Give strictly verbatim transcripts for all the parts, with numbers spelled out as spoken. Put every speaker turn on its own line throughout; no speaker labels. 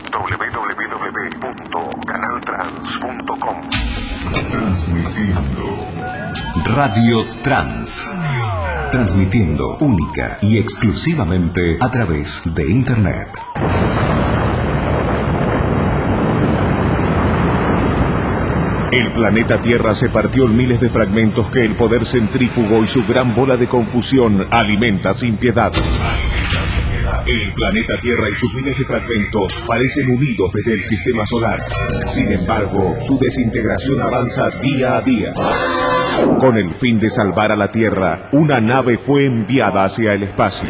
doble u doble u doble u punto canal trans punto com.
Transmitiendo Radio Trans. Transmitiendo única y exclusivamente a través de Internet. El planeta Tierra se partió en miles de fragmentos que el poder centrífugo y su gran bola de confusión alimenta sin piedad. El planeta Tierra y sus miles de fragmentos parecen unidos desde el sistema solar. Sin embargo, su desintegración avanza día a día. Con el fin de salvar a la Tierra, una nave fue enviada hacia el espacio.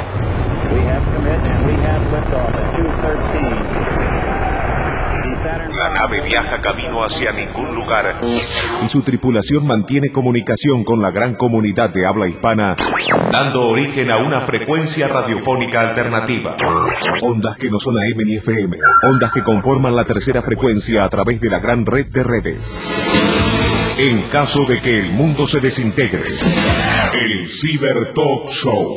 La nave viaja camino hacia ningún lugar y su tripulación mantiene comunicación con la gran comunidad de habla hispana, dando origen a una frecuencia radiofónica alternativa. Ondas que no son A M ni F M, ondas que conforman la tercera frecuencia a través de la gran red de redes. En caso de que el mundo se desintegre, el Cyber Talk Show.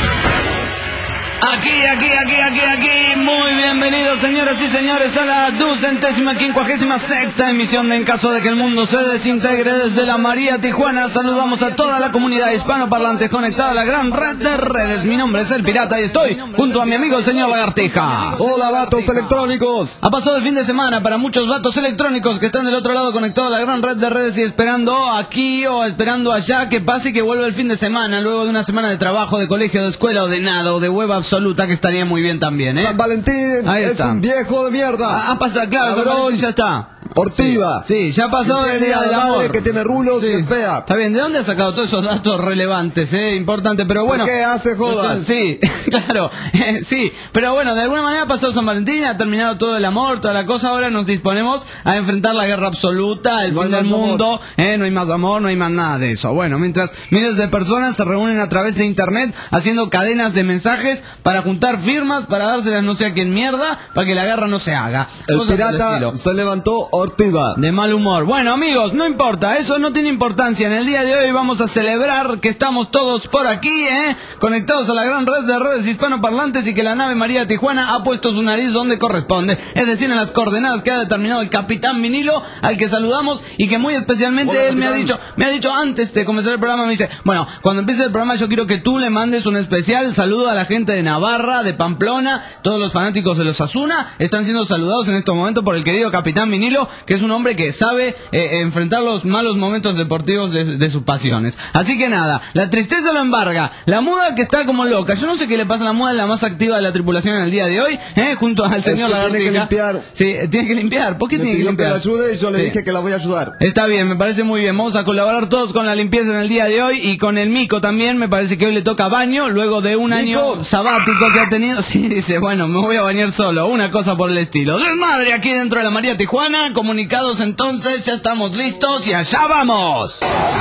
Aquí, aquí, aquí, aquí, aquí, muy bienvenidos señoras y señores a la ducentésima quincuagésima sexta emisión de En Caso de que el Mundo se Desintegre desde la María Tijuana. Saludamos a toda la comunidad hispanoparlante conectada a la gran red de redes. Mi nombre es El Pirata y estoy junto a mi amigo el señor Lagartija.
Hola vatos electrónicos.
Ha pasado el fin de semana para muchos vatos electrónicos que están del otro lado conectados a la gran red de redes y esperando aquí o esperando allá que pase y que vuelva el fin de semana luego de una semana de trabajo, de colegio, de escuela o de nada o de hueva absoluta, que estaría muy bien también, ¿eh?
San Valentín
Ahí
es
está.
un viejo de mierda.
Ha pasado, claro, San Valentín ya está.
Ortiva.
Sí, sí, ya ha pasado el día
de
del amor.
Que tiene rulos sí. Y es fea.
Está bien, ¿de dónde has sacado todos esos datos relevantes, eh? Importante, pero bueno.
¿Por qué hace jodas?
Sí, claro, eh, sí. Pero bueno, de alguna manera ha pasado San Valentín, ha terminado todo el amor, toda la cosa. Ahora nos disponemos a enfrentar la guerra absoluta, el
no
fin del mundo. Eh, no hay más amor, no hay más nada de eso. Bueno, mientras miles de personas se reúnen a través de internet haciendo cadenas de mensajes para juntar firmas, para dárselas no sé a quién mierda, para que la guerra no se haga.
El pirata se levantó ortiva.
De mal humor. Bueno, amigos, no importa, eso no tiene importancia. En el día de hoy vamos a celebrar que estamos todos por aquí, ¿eh? Conectados a la gran red de redes hispanoparlantes y que la nave María Tijuana ha puesto su nariz donde corresponde. Es decir, en las coordenadas que ha determinado el capitán Vinilo, al que saludamos y que muy especialmente Hola, él capitán. me ha dicho, me ha dicho antes de comenzar el programa, me dice, bueno, cuando empiece el programa yo quiero que tú le mandes un especial saludo a la gente de Navarra, de Pamplona, todos los fanáticos de los Asuna están siendo saludados en estos momentos por el querido capitán Vinilo, que es un hombre que sabe eh, enfrentar los malos momentos deportivos de, de sus pasiones. Así que nada, la tristeza lo embarga, la muda que está como loca. Yo no sé qué le pasa a la muda, es la más activa de la tripulación en el día de hoy, eh, junto al señor Lagartija.
Tiene que limpiar.
Sí, tiene que limpiar. ¿Por qué
me
tiene que limpiar?
Me pidió que la ayude y yo le sí. dije que la voy a ayudar.
Está bien, me parece muy bien. Vamos a colaborar todos con la limpieza en el día de hoy y con el Mico también. Me parece que hoy le toca baño luego de un
¿Mico?
año sabático que ha tenido. Sí, dice, bueno, me voy a bañar solo, una cosa por el estilo. Desmadre aquí dentro de la María Tijuana, comunicados entonces, ya estamos listos y allá vamos.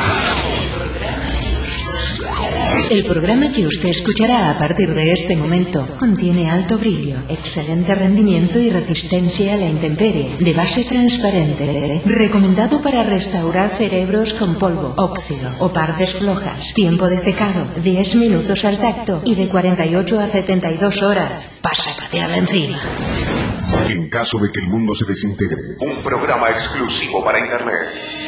El programa que usted escuchará a partir de este momento contiene alto brillo, excelente rendimiento y resistencia a la intemperie, de base transparente, recomendado para restaurar cerebros con polvo, óxido o partes flojas, tiempo de secado, diez minutos al tacto y de cuarenta y ocho a setenta y dos horas. Pásate a la encima.
En caso de que el mundo se desintegre,
un programa exclusivo para Internet.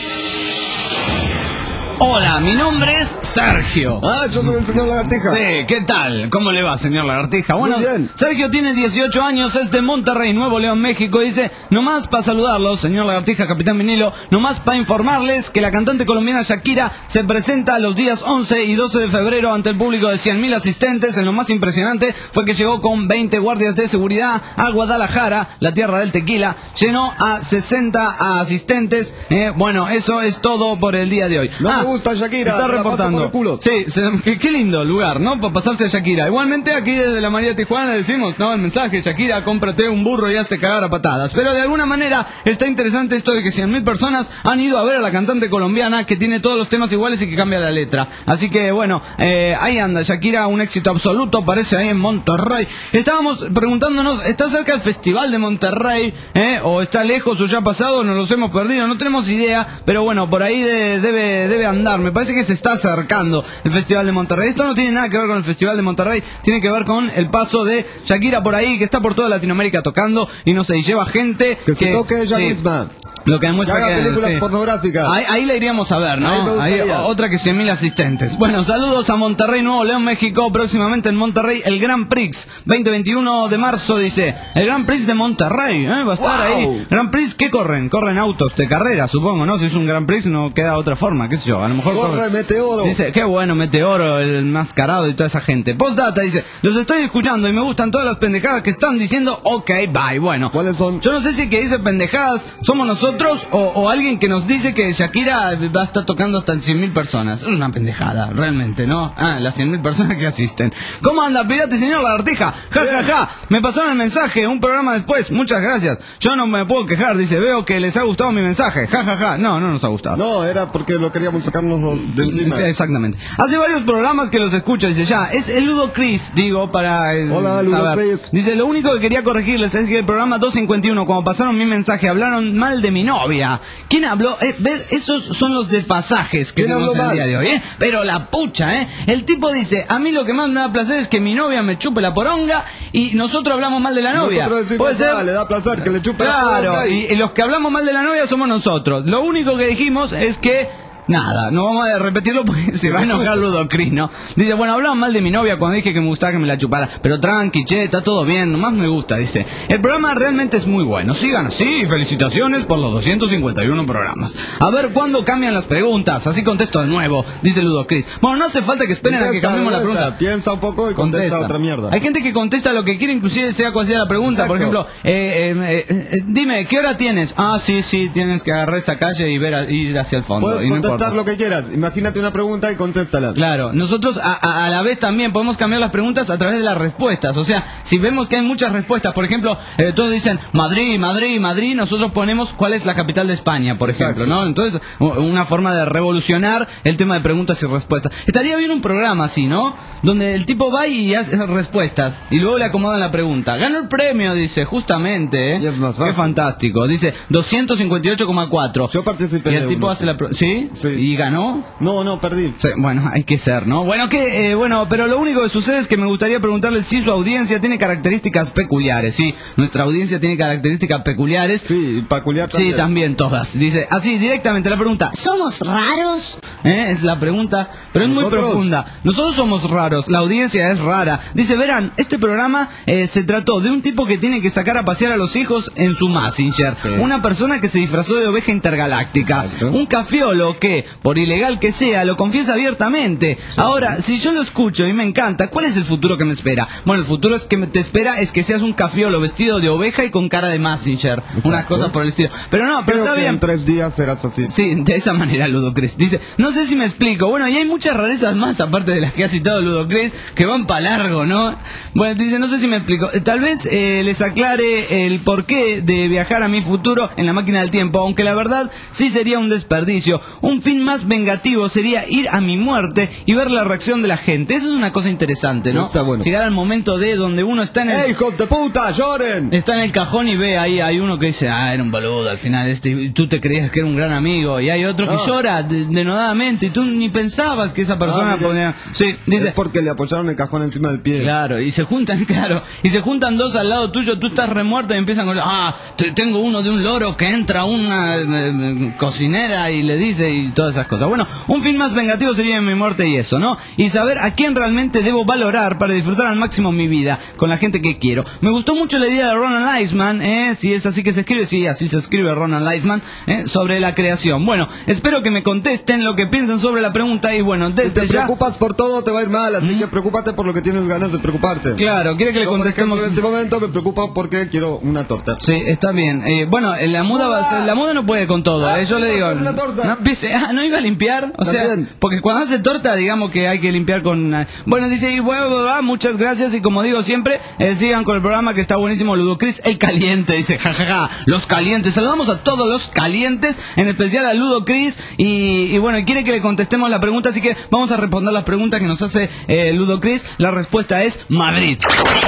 Hola, mi nombre es Sergio.
Ah, yo soy el señor Lagartija.
Sí, ¿qué tal? ¿Cómo le va, señor Lagartija? Bueno,
muy bien.
Sergio tiene dieciocho años, es de Monterrey, Nuevo León, México. Y dice, nomás para saludarlos, señor Lagartija, capitán Vinilo, nomás para informarles que la cantante colombiana Shakira se presenta los días once y doce de febrero ante el público de cien mil asistentes. En lo más impresionante fue que llegó con veinte guardias de seguridad a Guadalajara, la tierra del tequila. Llenó a sesenta asistentes. Eh, bueno, eso es todo por el día de hoy.
No
ah,
me gusta Shakira,
está reportando.
Por el culo.
Sí, se, qué, qué lindo lugar, ¿no? Para pasarse a Shakira. Igualmente aquí desde la María Tijuana decimos, no, el mensaje, Shakira, cómprate un burro y hazte cagar a patadas. Pero de alguna manera está interesante esto de que cien mil personas han ido a ver a la cantante colombiana que tiene todos los temas iguales y que cambia la letra. Así que bueno, eh, ahí anda Shakira, un éxito absoluto, parece ahí en Monterrey. Estábamos preguntándonos, ¿está cerca el Festival de Monterrey? ¿Eh? ¿O está lejos o ya ha pasado? Nos los hemos perdido, no tenemos idea, pero bueno, por ahí de, debe, debe andar. andar, me parece que se está acercando el Festival de Monterrey. Esto no tiene nada que ver con el Festival de Monterrey, tiene que ver con el paso de Shakira por ahí, que está por toda Latinoamérica tocando, y no sé, y lleva gente
que, que se toque ella
sí,
misma.
Lo que demuestra
que haga
que
películas
sí.
pornográficas.
Ahí, ahí la iríamos a ver, ¿no? Ahí ahí, otra que cien mil asistentes. Bueno, saludos a Monterrey, Nuevo León, México. Próximamente en Monterrey, el Grand Prix. veinte veintiuno de marzo, dice. El Grand Prix de Monterrey, ¿eh? Va a estar wow. ahí. Grand Prix, ¿qué corren? Corren autos de carrera, supongo, ¿no? Si es un Grand Prix no queda otra forma, qué sé yo. A lo mejor
corre, corre. Meteoro.
Dice, qué bueno, Meteoro, el mascarado y toda esa gente. Postdata dice, los estoy escuchando y me gustan todas las pendejadas que están diciendo. Ok, bye. Bueno.
¿Cuáles son?
Yo no sé si que dice pendejadas somos nosotros o, o alguien que nos dice que Shakira va a estar tocando hasta cien mil personas. Es una pendejada, realmente, ¿no? Ah, las cien mil personas que asisten. ¿Cómo anda, pirata, señor Lagartija? Ja, ja, ja. Me pasaron el mensaje, un programa después. Muchas gracias. Yo no me puedo quejar, dice. Veo que les ha gustado mi mensaje. Ja, ja, ja. No, no nos ha gustado.
No, era porque lo queríamos sacarnos de encima.
Exactamente. Hace varios programas que los escucho, dice ya. Es el Ludo Chris, digo, para eh,
Hola, Ludo
saber.
Chris.
Dice, lo único que quería corregirles es que el programa doscientos cincuenta y uno, cuando pasaron mi mensaje, hablaron mal de mi novia. ¿Quién habló? Eh, ¿ves? Esos son los desfasajes que tenemos el día de hoy, ¿eh? Pero la pucha, ¿eh? El tipo dice, a mí lo que más me da placer es que mi novia me chupe la poronga y nosotros hablamos mal de la novia.
¿Puede ser? Le da placer que le chupe
claro,
la poronga.
Y... y los que hablamos mal de la novia somos nosotros. Lo único que dijimos es que... Nada, no vamos a repetirlo porque se va a enojar Ludo Chris, ¿no? Dice, bueno, hablaban mal de mi novia cuando dije que me gustaba que me la chupara. Pero tranqui, che, está todo bien, nomás me gusta, dice. El programa realmente es muy bueno. Sigan así, felicitaciones por los doscientos cincuenta y uno programas. A ver cuándo cambian las preguntas, así contesto de nuevo, dice Ludo Chris. Bueno, no hace falta que esperen a que cambiemos la pregunta.
Piensa un poco y contesta, contesta otra mierda.
Hay gente que contesta lo que quiere, inclusive sea cual sea la pregunta. Exacto. Por ejemplo, eh, eh, eh, dime, ¿qué hora tienes? Ah, sí, sí, tienes que agarrar esta calle y ver a, ir hacia el fondo.
Puedes
y no
contestar
importa
lo que quieras. Imagínate una pregunta y contéstala.
Claro, nosotros a, a, a la vez también podemos cambiar las preguntas a través de las respuestas. O sea, si vemos que hay muchas respuestas, por ejemplo, eh, todos dicen Madrid, Madrid, Madrid, nosotros ponemos cuál es la capital de España, por Exacto. ejemplo, ¿no? Entonces, una forma de revolucionar el tema de preguntas y respuestas. Estaría bien un programa así, ¿no? Donde el tipo va y hace respuestas y luego le acomodan la pregunta. Ganó el premio, dice, justamente, ¿eh?
Y es más fácil.
Qué fantástico. Dice doscientos cincuenta y ocho coma cuatro.
Yo participé.
Y el tipo
uno,
hace la pregunta. ¿Sí?
Sí.
¿Y ganó?
No, no, perdí.
Sí, bueno, hay que ser, ¿no? Bueno, que, eh, bueno, pero lo único que sucede es que me gustaría preguntarle si su audiencia tiene características peculiares. Sí, nuestra audiencia tiene características peculiares.
Sí, peculiar también.
Sí, también todas. Dice, así, directamente la pregunta.
¿Somos raros?
¿Eh? Es la pregunta, pero es muy profunda. Nosotros somos raros, la audiencia es rara. Dice, verán, este programa eh, se trató de un tipo que tiene que sacar a pasear a los hijos en su Messenger. Sí. Una persona que se disfrazó de oveja intergaláctica. Exacto. Un cafiolo que, por ilegal que sea, lo confiesa abiertamente. Sí. Ahora, si yo lo escucho y me encanta, ¿cuál es el futuro que me espera? Bueno, el futuro es que me, te espera es que seas un cafiolo vestido de oveja y con cara de Messenger. Exacto. Una cosa por el estilo. Pero no, pero
Creo
está
que
bien.
En tres días serás así.
Sí, de esa manera, Ludo Chris. Dice, no sé si me explico. Bueno, y hay muchas rarezas más, aparte de las que ha citado Ludo Chris, que van para largo, ¿no? Bueno, dice, no sé si me explico. Tal vez eh, les aclare el porqué de viajar a mi futuro en la máquina del tiempo, aunque la verdad sí sería un desperdicio. Un fin más vengativo sería ir a mi muerte y ver la reacción de la gente. Eso es una cosa interesante, ¿no?
Está bueno.
Llegar al momento de donde uno está en el...
¡Ey, hijos de puta, lloren!
Está en el cajón y ve ahí, hay uno que dice, ah, era un boludo al final, este, y tú te creías que era un gran amigo, y hay otro que
ah.
llora de, denodadamente, y tú ni pensabas que esa persona
ah,
podía... Sí, dice...
Es porque le apoyaron el cajón encima del pie.
Claro, y se juntan, claro, y se juntan dos al lado tuyo, tú estás remuerto y empiezan con, ah, te, tengo uno de un loro que entra a una eh, cocinera y le dice, y todas esas cosas. Bueno, un fin más vengativo sería mi muerte y eso, ¿no? Y saber a quién realmente debo valorar para disfrutar al máximo mi vida, con la gente que quiero. Me gustó mucho la idea de Ronald Eisman, ¿eh? Si es así que se escribe, sí, así se escribe Ronald Eisman, ¿eh? Sobre la creación. Bueno, espero que me contesten lo que piensan sobre la pregunta y bueno, desde
si te
ya...
preocupas por todo te va a ir mal, así ¿Mm? que preocúpate por lo que tienes ganas de preocuparte.
Claro, quiere que le
Yo,
contestemos...
por ejemplo, en este momento me preocupa porque quiero una torta.
Sí, está bien. Eh, bueno, la muda va a ser, la muda no puede con todo,
ah,
eh, yo le digo...
Una torta.
No, dice, ah, no iba a limpiar, o
También.
sea, porque cuando hace torta, digamos que hay que limpiar con... Una... Bueno, dice, y bueno, muchas gracias y como digo siempre, eh, sigan con el programa que está buenísimo, Ludo Chris, el caliente, dice, jajaja, ja, ja, los calientes. Saludamos a todos los calientes, en especial a Ludo Chris y, y bueno, quiere que le contestemos la pregunta, así que vamos a responder las preguntas que nos hace eh, Ludo Chris. La respuesta es Madrid.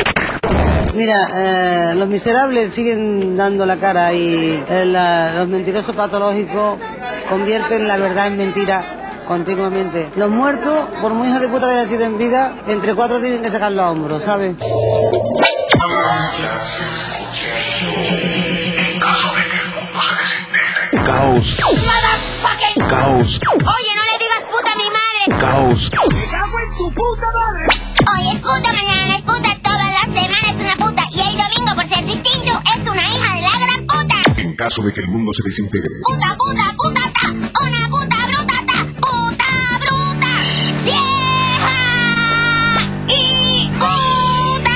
Mira, eh, los miserables siguen dando la cara y eh, la, los mentirosos patológicos convierten la verdad en mentira continuamente. Los muertos, por muy hijos de puta que haya sido en vida, entre cuatro tienen que sacar los hombros, ¿sabes?
En caso de que el mundo se desintegre.
Caos.
Motherfucking.
Caos.
Oye, no le digas puta a mi madre.
Caos.
¡Me cago en tu puta madre! Hoy es puta, mañana es puta, todas las semanas es una puta. Y el domingo, por ser distinto, es una hija de la gran puta.
En caso de que el mundo se desintegre.
Puta, puta, putata. Una puta brutata. Puta bruta. Vieja. Y puta.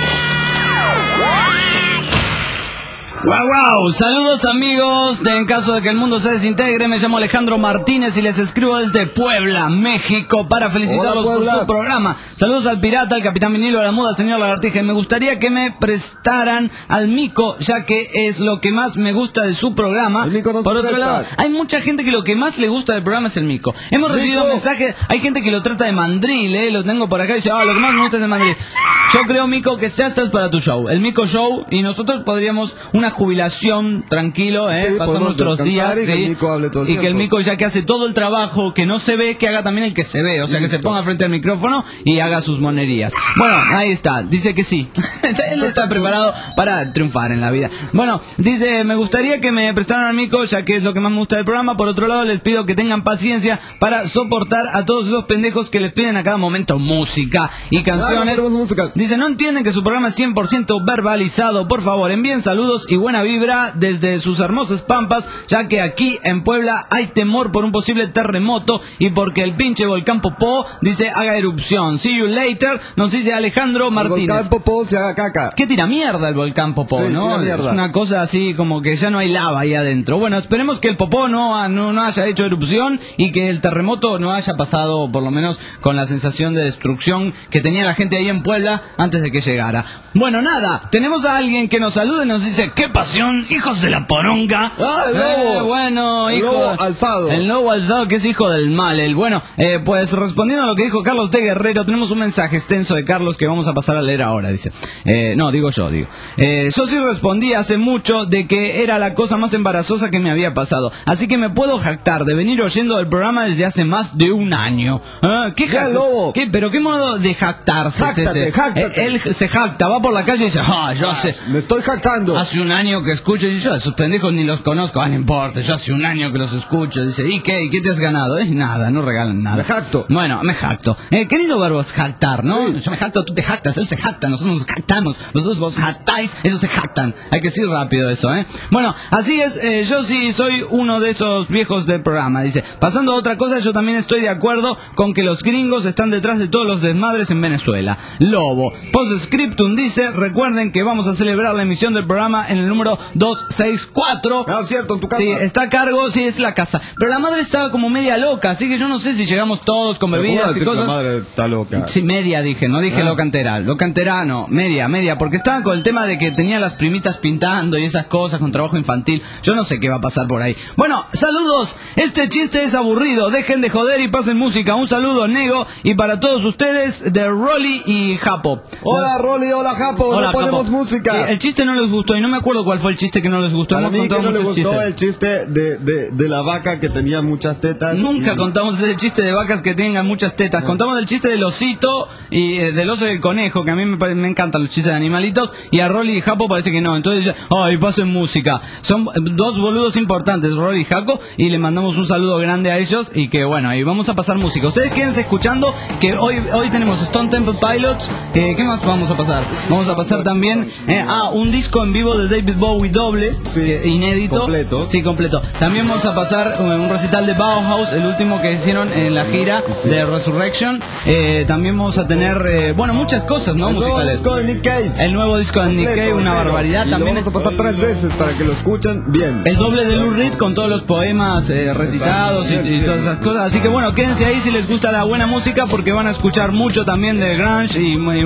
Wow, wow, saludos amigos de En caso de que el mundo se desintegre, me llamo Alejandro Martínez y les escribo desde Puebla, México, para felicitarlos
Hola,
por
Puebla.
su programa. Saludos al pirata, al capitán vinilo, a la muda, al señor lagartija. Me gustaría que me prestaran al mico, ya que es lo que más me gusta de su programa.
El mico no
por
se
otro
presta.
lado, hay mucha gente que lo que más le gusta del programa es el mico. Hemos recibido
Mico.
mensajes, hay gente que lo trata de mandril, eh, lo tengo por acá y dice, ah, lo que más me gusta es el mandril. Yo creo, mico, que ya estás para tu show, el mico show, y nosotros podríamos una jubilación tranquilo, eh,
Sí,
pasar
podemos
nuestros días
descansar y que
sí,
el mico hable todo el
y que el
tiempo.
mico, ya que hace todo el trabajo que no se ve, que haga también el que se ve, o sea, que se
Listo.
ponga frente al micrófono y haga sus monerías. Bueno, ahí está, dice que sí. Él está preparado para triunfar en la vida. Bueno, dice, me gustaría que me prestaran al mico, ya que es lo que más me gusta del programa. Por otro lado, les pido que tengan paciencia para soportar a todos esos pendejos que les piden a cada momento música y canciones.
Claro, ponemos música.
Dice, no entienden que su programa es cien por ciento verbalizado. Por favor, envíen saludos y buena vibra desde sus hermosas pampas, ya que aquí en Puebla hay temor por un posible terremoto y porque el pinche volcán Popó, dice, haga erupción. See you later, nos dice Alejandro
El
Martínez.
volcán Popó se haga caca.
¿Qué tira mierda el volcán Popó,
Sí,
no?
tira mierda.
Es una cosa así como que ya no hay lava ahí adentro. Bueno, esperemos que el Popó no, no, no haya hecho erupción y que el terremoto no haya pasado, por lo menos, con la sensación de destrucción que tenía la gente ahí en Puebla antes de que llegara. Bueno, nada, tenemos a alguien que nos saluda y nos dice, ¡qué pasión, hijos de la poronga!
¡Ah, el lobo!
Eh, bueno,
El
hijo...
lobo alzado.
El lobo alzado, que es hijo del mal. El bueno, eh, pues respondiendo a lo que dijo Carlos de Guerrero, tenemos un mensaje extenso de Carlos que vamos a pasar a leer ahora, dice. Eh, no, digo yo, digo. Eh, yo sí respondí hace mucho de que era la cosa más embarazosa que me había pasado. Así que me puedo jactar de venir oyendo el programa desde hace más de un año. ¿Ah? ¿Qué
Ya,
jac-
lobo.
¿Qué, ¿Pero qué modo de jactarse es
Jáctate,
ese?
jáctate.
Eh, Él se jacta, va por la calle y dice, ah, yo hace...
Me estoy jactando.
Hace un año que escucho, y yo esos pendejos ni los conozco, ah, no importa, yo hace un año que los escucho, dice, ¿y qué? ¿Y qué te has ganado? Es nada, no regalan nada.
Me jacto.
Bueno, me jacto. Eh, qué lindo verbo es jactar, ¿no?
Sí.
Yo me jacto, tú te jactas, él se jacta, nosotros nos jactamos, vosotros vos jactáis, ellos se jactan. Hay que decir rápido eso, ¿eh? Bueno, así es, eh, yo sí soy uno de esos viejos del programa, dice. Pasando a otra cosa, yo también estoy de acuerdo con que los gringos están detrás de todos los desmadres en Venezuela. Lobo. Postscriptum dice, recuerden que vamos a celebrar la emisión del programa en el número doscientos sesenta y cuatro.
Ah, cierto, en tu casa.
Sí, está a cargo, sí, es la casa. Pero la madre estaba como media loca, así que yo no sé si llegamos todos con
Pero ¿cómo va a
bebidas y
decir que
cosas.
la madre está loca?
Sí, media dije, no dije
Ah.
loca entera. Loca entera no, media, media, porque estaban con el tema de que tenía las primitas pintando y esas cosas con trabajo infantil. Yo no sé qué va a pasar por ahí. Bueno, saludos. Este chiste es aburrido. Dejen de joder y pasen música. Un saludo, Nego, y para todos ustedes de Rolly y Japo.
Hola, Rolly, hola, Japo.
Hola,
le ponemos
Japo.
música.
Sí, el chiste no les gustó y no me acuerdo cuál fue el chiste que no les gustó.
Para
Hemos
mí que
contado
no le
muchos
gustó
chistes.
el chiste de, de, de la vaca que tenía muchas tetas.
Nunca
y-
contamos ese chiste de vacas que tengan muchas tetas. Contamos el chiste del osito y eh, del oso y el conejo, que a mí me, pare- me encantan los chistes de animalitos. Y a Rolly y Japo parece que no. Entonces dice, ay, pasen música. Son eh, dos boludos importantes, Rolly y Jaco. Y le mandamos un saludo grande a ellos. Y que bueno, y vamos a pasar música. Ustedes quédense escuchando, que hoy hoy tenemos Stone Temple Pilots. Eh, ¿Qué más vamos a pasar? Vamos a pasar también eh, ah, un disco en vivo de David Bowie doble,
Sí,
eh, inédito.
completo.
Sí, completo. También vamos a pasar eh, un recital de Bauhaus, el último que hicieron en la gira
Sí.
de Resurrection. Eh, también vamos a tener, eh, bueno, muchas cosas, ¿no?
El nuevo
Musicales.
disco de Nick Cave.
El nuevo disco de Nick
Completo,
Cave, una
entero.
barbaridad.
Y
También
lo vamos a pasar tres veces para que lo escuchen bien.
el doble de Lou Reed con todos los poemas eh, recitados y, y todas esas cosas. Así que bueno, quédense ahí si les gusta la buena música, porque van a escuchar mucho también de grunge y, y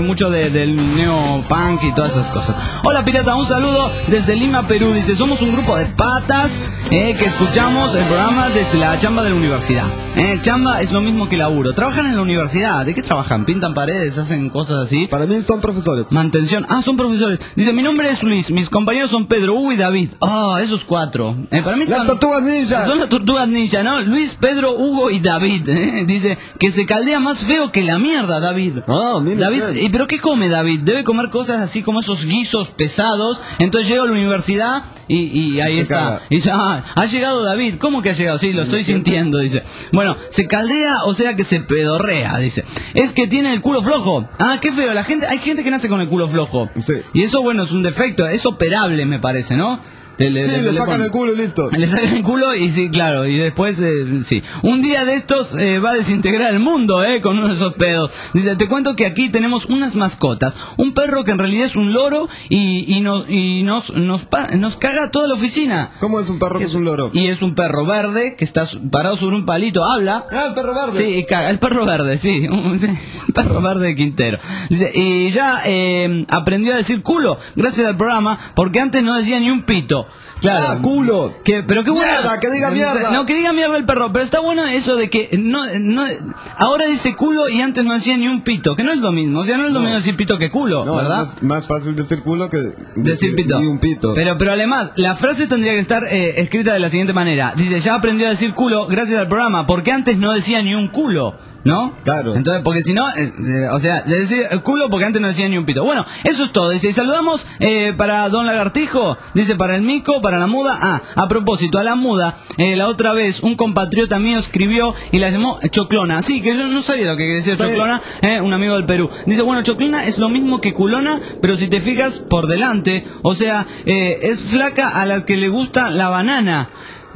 mucho de, del neopunk y todas esas cosas. Hola pirata, un saludo desde Lima, Perú. Dice, somos un grupo de patas eh, que escuchamos el programa desde la chamba de la universidad. Eh, chamba es lo mismo que laburo. Trabajan en la universidad. ¿De qué trabajan? ¿Pintan paredes? ¿Hacen cosas así?
Para mí son profesores.
Mantención. Ah, son profesores. Dice, mi nombre es Luis, mis compañeros son Pedro, Hugo y David. Ah, oh, esos cuatro. Eh, para mí
las
son,
tortugas ninja.
Son las tortugas ninja, ¿no? Luis, Pedro, Hugo y David. Eh. Dice que se caldea más feo que la mierda, David.
Ah, mira.
David, ¿y pero qué come David? Debe comer cosas así como esos guisos pesados. Entonces llega a la universidad y, y ahí
se
está.
caga.
Y dice, ah, ha llegado David. ¿Cómo que ha llegado? Sí, lo estoy sintiendo, dice. Bueno, se caldea, o sea que se pedorrea, dice. Es que tiene el culo flojo. Ah, qué feo. La gente, hay gente que nace con el culo flojo.
Sí.
Y eso, bueno, es un defecto. Es operable, me parece, ¿no? Le, le,
sí, le,
le,
le sacan
le
el culo y listo.
Le sacan el culo y sí, claro, y después, eh, sí. Un día de estos eh, va a desintegrar el mundo, eh, con uno de esos pedos. Dice, te cuento que aquí tenemos unas mascotas. Un perro que en realidad es un loro y, y, no, y nos, nos, nos caga toda la oficina.
¿Cómo es un perro que es un loro?
Y es un perro verde que está parado sobre un palito, habla.
Ah, el perro verde.
Sí, y caga, el perro verde, sí. Un, sí, el perro verde de Quintero. Dice, y ya eh, aprendió a decir culo gracias al programa, porque antes no decía ni un pito. Claro.
Ah, culo.
Que, pero qué bueno.
Mierda, que diga mierda.
No, que diga mierda el perro. Pero está bueno eso de que no, no, ahora dice culo y antes no decía ni un pito. Que no es lo mismo. O sea, no es lo
no.
mismo decir pito que culo,
no,
¿verdad?
Es más fácil decir culo que
decir,
decir
pito.
Ni un pito.
Pero, pero además, la frase tendría que estar eh, escrita de la siguiente manera. Dice, ya aprendió a decir culo gracias al programa. Porque antes no decía ni un culo. ¿No?
Claro.
Entonces, porque si no, eh, eh, o sea, de decir el culo porque antes no decía ni un pito. Bueno, eso es todo. Dice, y saludamos eh, para Don Lagartijo, dice, para el mico, para la muda. Ah, a propósito, a la muda, eh, la otra vez un compatriota mío escribió y la llamó choclona. Sí, que yo no sabía lo que decía
sí.
choclona, eh, un amigo del Perú. Dice, bueno, choclona es lo mismo que culona, pero si te fijas por delante, o sea, eh, es flaca a la que le gusta la banana.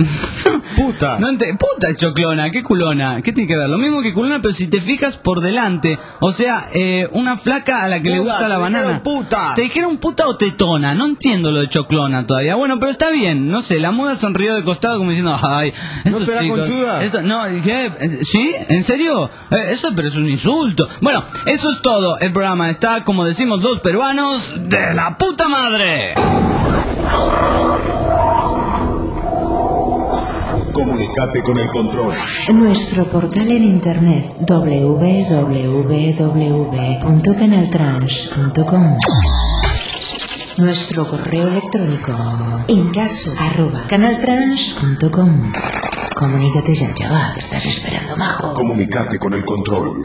Puta.
No ente- puta es choclona, ¿qué culona? ¿Qué tiene que ver? Lo mismo que culona, pero si te fijas por delante. O sea, eh, una flaca a la que
Puta,
le gusta la
te
banana.
dijeron puta.
Te dijeron puta o tetona. No entiendo lo de choclona todavía. Bueno, pero está bien. No sé, la muda sonrió de costado como diciendo, ay,
¿No
estos
será
chicos,
conchuda?
esto- no, ¿qué? ¿Sí? ¿En serio? Eh, eso pero es un insulto. Bueno, eso es todo. El programa está, como decimos los peruanos, de la puta madre.
Comunicate con el control.
Nuestro portal en internet doble u doble u doble u punto canaltrans punto com. Nuestro correo electrónico en caso arroba canaltrans punto com. Comunícate ya, chaval, que estás esperando, majo.
Comunicate con el control.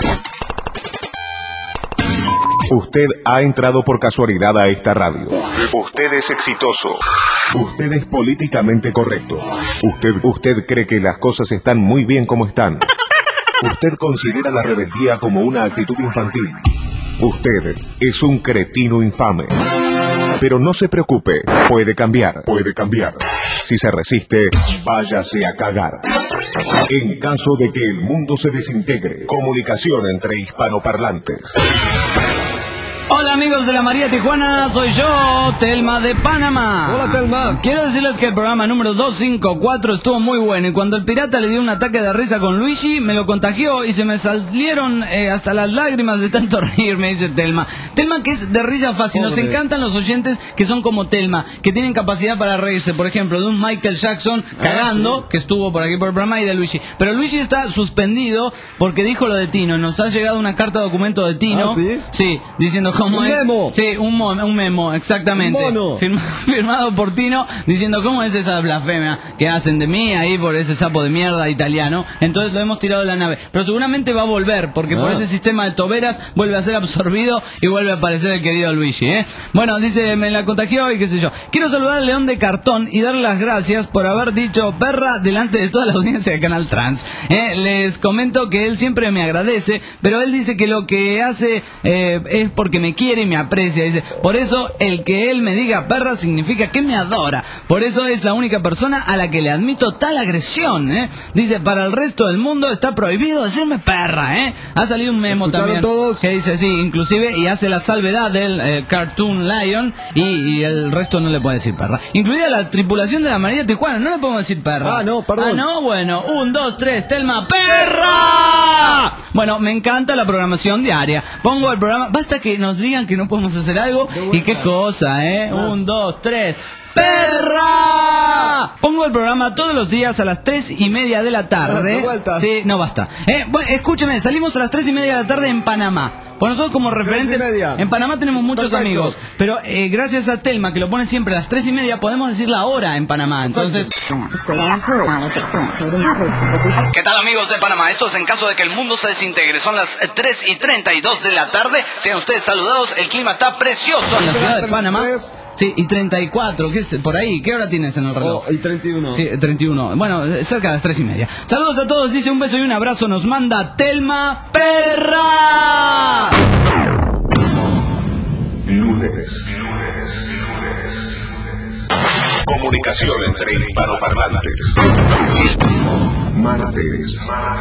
Usted ha entrado por casualidad a esta radio. Usted es exitoso. Usted es políticamente correcto. Usted, usted cree que las cosas están muy bien como están. Usted considera la rebeldía como una actitud infantil. Usted es un cretino infame. Pero no se preocupe, puede cambiar. Puede cambiar. Si se resiste, váyase a cagar. En caso de que el mundo se desintegre, comunicación entre hispanoparlantes.
Hola amigos de la María Tijuana, soy yo, Telma de Panamá.
Hola, Telma.
Quiero decirles que el programa número doscientos cincuenta y cuatro estuvo muy bueno y cuando el pirata le dio un ataque de risa con Luigi, me lo contagió y se me salieron eh, hasta las lágrimas de tanto reír, me dice Telma. Telma que es de risa fácil, nos
Pobre.
encantan los oyentes que son como Telma, que tienen capacidad para reírse, por ejemplo, de un Michael Jackson cagando,
sí.
que estuvo por aquí por el programa, y de Luigi. Pero Luigi está suspendido porque dijo lo de Tino, nos ha llegado una carta documento de Tino.
¿Ah, sí?
Sí, diciendo cómo
Un
es.
memo.
Sí, un, mo- un memo, exactamente.
Un mono.
Firma- firmado por Tino, diciendo cómo es esa blasfemia que hacen de mí ahí por ese sapo de mierda italiano. Entonces lo hemos tirado de la nave. Pero seguramente va a volver, porque por
Ah.
ese sistema de toberas vuelve a ser absorbido y vuelve a aparecer el querido Luigi, ¿eh? Bueno, dice, me la contagió y qué sé yo. Quiero saludar al León de Cartón y darle las gracias por haber dicho perra delante de toda la audiencia de Canal Trans. ¿eh? Les comento que él siempre me agradece, pero él dice que lo que hace eh, es porque me quiere y me aprecia. Dice, por eso el que él me diga perra significa que me adora. Por eso es la única persona a la que le admito tal agresión, ¿eh? Dice, para el resto del mundo está prohibido decirme perra, ¿eh? Ha salido un memo
¿Escucharon
también
todos?
que dice, sí, inclusive, y hace la salvedad del eh, Cartoon Lion y, y el resto no le puede decir perra. Incluida la tripulación de la María Tijuana, no le podemos decir perra.
Ah, no, perdón.
Ah, no, bueno, un, dos, tres, Telma, perra. Bueno, me encanta la programación diaria. Pongo el programa, basta que nos digan que no podemos hacer algo y qué cosa, ¿eh? Un, dos, tres. ¡Perra! Pongo el programa todos los días a las tres y media de la tarde. Sí, no basta. Eh, bueno, escúcheme, salimos a las tres y media de la tarde en Panamá. Por nosotros como referente, en Panamá tenemos muchos Perfecto. amigos, pero eh, gracias a Telma, que lo pone siempre a las tres y media, podemos decir la hora en Panamá. Entonces, ¿qué tal, amigos de Panamá? Esto es en caso de que el mundo se desintegre. Son las tres y treinta y dos de la tarde. Sean ustedes saludados. El clima está precioso en la ciudad de Panamá. Sí, y treinta y cuatro, ¿qué es? Por ahí, ¿qué hora tienes en el reloj?
Oh, y treinta y uno.
Sí, treinta y uno. Bueno, cerca de las tres y media. Saludos a todos, dice un beso y un abrazo. Nos manda Telma Perra.
Lunes. Comunicación entre hispanoparlantes. Martes.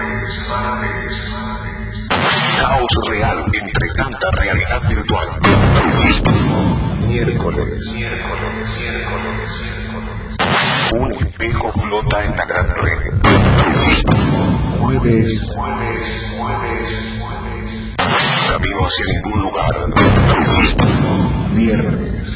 Caos real entre tanta realidad virtual. Miércoles. Un espejo flota en la gran red. Jueves. Camino hacia ningún lugar. Viernes.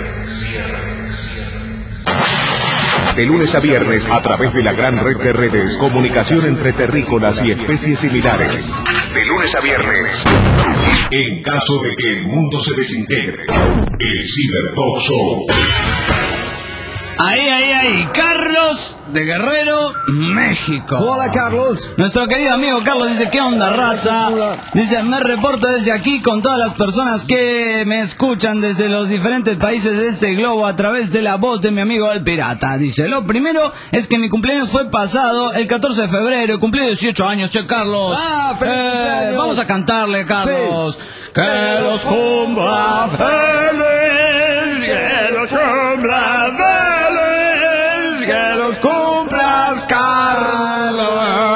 De lunes a viernes, a través de la gran red de redes, comunicación entre terrícolas y especies similares. De lunes a viernes. En caso de que el mundo se desintegre, el Cyber Talk Show.
Ahí, ahí, ahí, Carlos de Guerrero, México.
Hola, Carlos.
Nuestro querido amigo Carlos dice, ¿qué onda, raza? Dice, me reporto desde aquí con todas las personas que me escuchan desde los diferentes países de este globo a través de la voz de mi amigo el pirata. Dice, lo primero es que mi cumpleaños fue pasado el catorce de febrero, cumplí dieciocho años, che, Carlos.
Ah, feliz
eh,
cumpleaños.
Vamos a cantarle, Carlos.
Sí.
Que los cumplas feliz, que los cumplas feliz, que los cumplas, Carlos.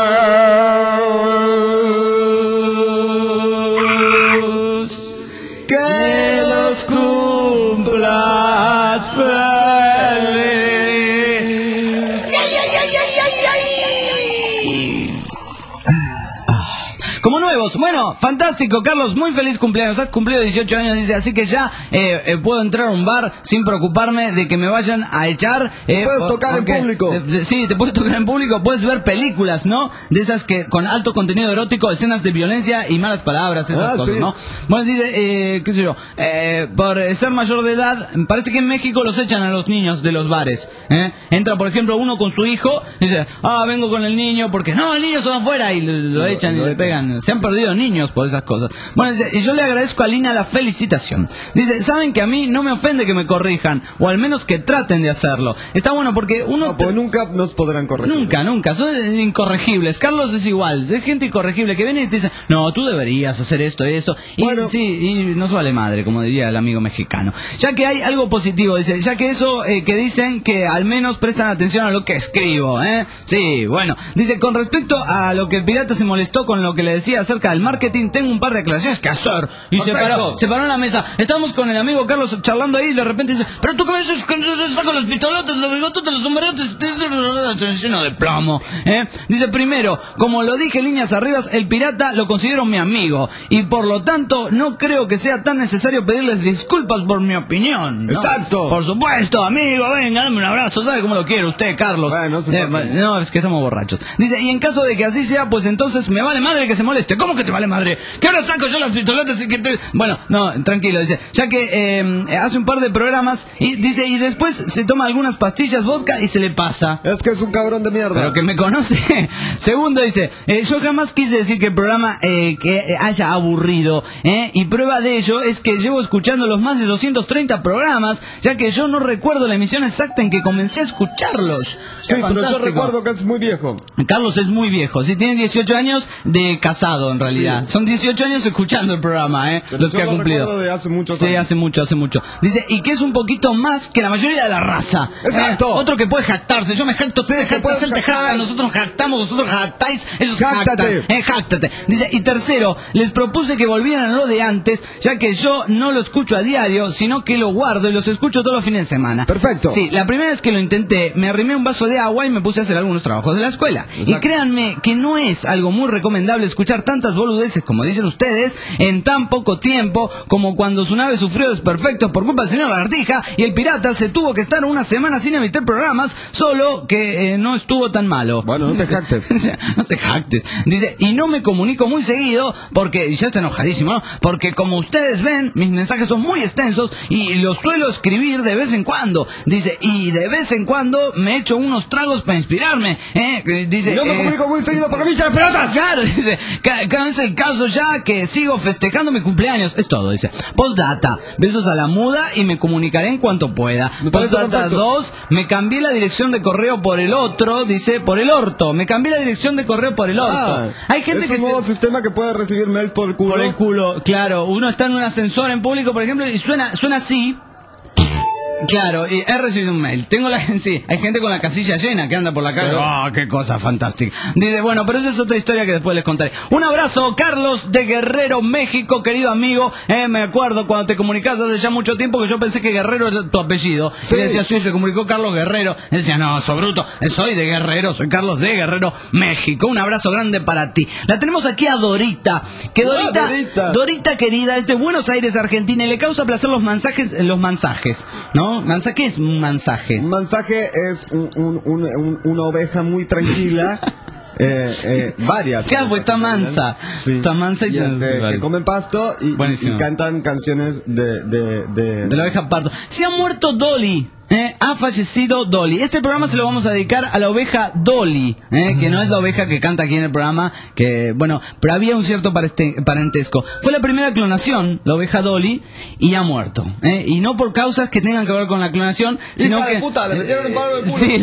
Que los cumplas feliz. Como nuevos, bueno, fantástico, Carlos, muy feliz cumpleaños, has cumplido dieciocho años, dice, así que ya eh, eh, puedo entrar a un bar sin preocuparme de que me vayan a echar. Eh,
puedes tocar porque, en público.
Eh, sí, te puedes tocar en público, puedes ver películas, ¿no? De esas que con alto contenido erótico, escenas de violencia y malas palabras, esas
ah,
cosas,
sí.
¿no? Bueno, dice, eh, qué sé yo, eh, por ser mayor de edad, parece que en México los echan a los niños de los bares, ¿eh? Entra, por ejemplo, uno con su hijo, y dice, ah, vengo con el niño, porque no, el niño se va afuera, y lo, lo echan lo, y lo le echan. pegan. Se han perdido niños por esas cosas. Bueno, dice, y yo le agradezco a Lina la felicitación. Dice, saben que a mí no me ofende que me corrijan, o al menos que traten de hacerlo. Está bueno porque uno...
No, pues nunca nos podrán corregir.
Nunca, nunca, son incorregibles. Carlos es igual, es gente incorregible que viene y te dice, no, tú deberías hacer esto, esto. Y
bueno.
sí, y no se vale madre, como diría el amigo mexicano. Ya que hay algo positivo, dice, ya que eso eh, que dicen que al menos prestan atención a lo que escribo, ¿eh? Sí, bueno. Dice, con respecto a lo que el pirata se molestó con lo que le decía acerca del marketing, tengo un par de aclaraciones que hacer. Y se paró, se paró en la mesa. Estábamos con el amigo Carlos charlando ahí y de repente dice, pero tú qué me dices que saco los pistolotes, los bigototes, los sombrerotes, lleno de plomo, ¿eh? Dice, primero, como lo dije líneas arriba, el pirata lo considero mi amigo y por lo tanto no creo que sea tan necesario pedirles disculpas por mi opinión, ¿no?
Exacto.
Por supuesto, amigo, venga, dame un abrazo. ¿Sabe cómo lo quiere usted, Carlos?
Bueno,
eh, no, es que estamos borrachos. Dice, y en caso de que así sea, pues entonces me vale madre que se moleste. ¿Cómo que te vale madre? ¿Qué hora saco yo las pistolotas y que te... Bueno, no, tranquilo, dice, ya que eh, hace un par de programas y dice, y después se toma algunas pastillas vodka y se le pasa.
Es que es un cabrón de mierda.
Pero que me conoce. Segundo, dice, eh, yo jamás quise decir que el programa eh, que haya aburrido, ¿eh? Y prueba de ello es que llevo escuchando los más de doscientos treinta programas, ya que yo no recuerdo la emisión exacta en que comencé a escucharlos.
Sí, pero yo recuerdo que es muy viejo.
Carlos es muy viejo, sí, tiene dieciocho años de casado en realidad. Sí. Son dieciocho años escuchando el programa, ¿eh?
Pero
los que ha cumplido.
De hace muchos
sí,
años.
hace mucho, hace mucho. Dice, y que es un poquito más que la mayoría de la raza.
Exacto.
¿Eh? Otro que puede jactarse. Yo me jacto,
sí,
te jactas, él te jacta, nosotros jactamos, vosotros jactáis, ellos
Jáctate.
jactan. Eh, jáctate. Dice, y tercero, les propuse que volvieran a lo de antes, ya que yo no lo escucho a diario, sino que lo guardo y los escucho todos los fines de semana.
Perfecto.
Sí, la primera vez que lo intenté, me arrimé un vaso de agua y me puse a hacer algunos trabajos de la escuela. Exacto. Y créanme que no es algo muy recomendable escuchar tantas boludeces, como dicen ustedes, en tan poco tiempo, como cuando su nave sufrió desperfectos por culpa del señor Lagartija y el pirata se tuvo que estar una semana sin emitir programas, solo que eh, no estuvo tan malo.
Bueno, no te jactes.
No te jactes. Dice, y no me comunico muy seguido, porque, y ya está enojadísimo, ¿no? Porque como ustedes ven, mis mensajes son muy extensos y los suelo escribir de vez en cuando. Dice, y de vez en cuando me echo unos tragos para inspirarme, ¿eh? Dice,
no me
eh,
comunico muy seguido porque me hice la pelota.
Claro, dice, ca- ca- es el caso ya que sigo festejando mi cumpleaños. Es todo, dice. Postdata, besos a la muda y me comunicaré en cuanto pueda.
Me parece
Postdata
perfecto.
dos, me cambié la dirección de correo por el otro, dice, por el orto. Me cambié la dirección de correo por el orto.
Ah,
Hay gente
es
que
un nuevo
se...
sistema que puede recibir mail por el culo.
Por el culo, claro. Uno está en un ascensor en público, por ejemplo, y suena, suena así. Claro, y he recibido un mail. Tengo la sí, hay gente con la casilla llena que anda por la calle.
Sí.
Oh, qué cosa fantástica. Dice, bueno, pero esa es otra historia que después les contaré. Un abrazo, Carlos de Guerrero, México, querido amigo. Eh, me acuerdo cuando te comunicabas hace ya mucho tiempo que yo pensé que Guerrero era tu apellido.
Sí.
Y decía, sí, se comunicó Carlos Guerrero. Y decía, no, soy bruto, soy de Guerrero, soy Carlos de Guerrero, México. Un abrazo grande para ti. La tenemos aquí a Dorita. Que Dorita,
Ah, Dorita.
Dorita querida, es de Buenos Aires, Argentina, y le causa placer los mensajes, los mensajes, ¿no? ¿Mensaje qué es un mensaje?
Un mensaje es un, un- un- un- una oveja muy tranquila. eh, eh, varias.
Claro, pues está mansa.
Sí.
Está mansa y
Y,
tiene
este,
varias.
que comen pasto y,
Buenísimo.
y cantan canciones de... De, de,
De la oveja pardo. Se ha muerto Dolly. Eh, ha fallecido Dolly. Este programa se lo vamos a dedicar a la oveja Dolly, eh, que no es la oveja que canta aquí en el programa, que bueno, pero había un cierto pareste- parentesco. Fue la primera clonación, la oveja Dolly, y ha muerto. Eh, y no por causas que tengan que ver con la clonación, sino
Hija de
que...
puta, le metieron un palo en el culo.
Sí,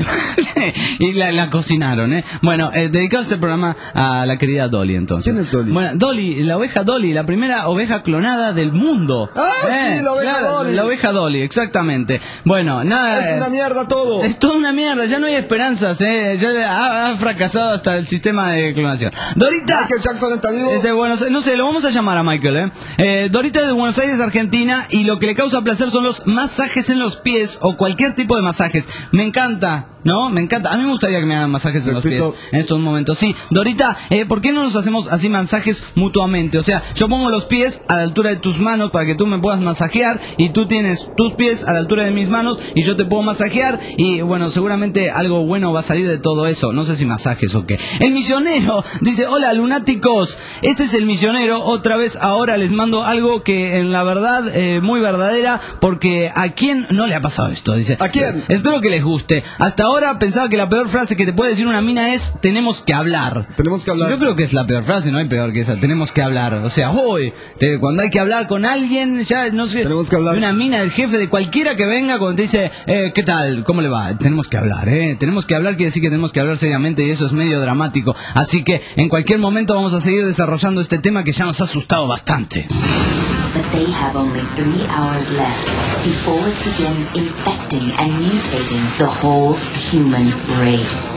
y la, la cocinaron. Eh. Bueno, eh, dedicado este programa a la querida Dolly, entonces.
¿Quién es Dolly?
Bueno, Dolly, la oveja Dolly, la primera oveja clonada del mundo.
Ah, sí, la oveja Dolly.
La oveja Dolly, exactamente. Bueno, nada.
Es una mierda todo.
Es toda una mierda, ya no hay esperanzas, eh. Ya ha, ha fracasado hasta el sistema de clonación. Dorita.
Michael Jackson está vivo.
Es de Buenos Aires, no sé, lo vamos a llamar a Michael, ¿eh? eh Dorita es de Buenos Aires, Argentina, y lo que le causa placer son los masajes en los pies o cualquier tipo de masajes. Me encanta, ¿no? Me encanta. A mí me gustaría que me hagan masajes en los pies
Éxito.
en estos momentos. Sí, Dorita, eh, ¿por qué no nos hacemos así masajes mutuamente? O sea, yo pongo los pies a la altura de tus manos para que tú me puedas masajear y tú tienes tus pies a la altura de mis manos y yo te puedo masajear y bueno, seguramente algo bueno va a salir de todo eso. No sé si masajes o qué. El misionero dice, hola lunáticos, este es el misionero. Otra vez ahora les mando algo que en la verdad eh, muy verdadera, porque ¿a quién no le ha pasado esto? Dice,
¿A quién?
Espero que les guste. Hasta ahora pensaba que la peor frase que te puede decir una mina es tenemos que hablar.
Tenemos que hablar.
Yo creo que es la peor frase, no hay peor que esa. Tenemos que hablar. O sea, hoy, te- cuando hay que hablar con alguien, ya no sé.
Tenemos que hablar.
De una mina, del jefe, de cualquiera que venga, cuando te dice, eh, ¿qué tal? ¿Cómo le va? Tenemos que hablar, ¿eh? Tenemos que hablar, quiere decir que tenemos que hablar seriamente y eso es medio dramático. Así que en cualquier momento vamos a seguir desarrollando este tema que ya nos ha asustado bastante.
But they have only three hours left before it begins infecting and mutating the whole human race.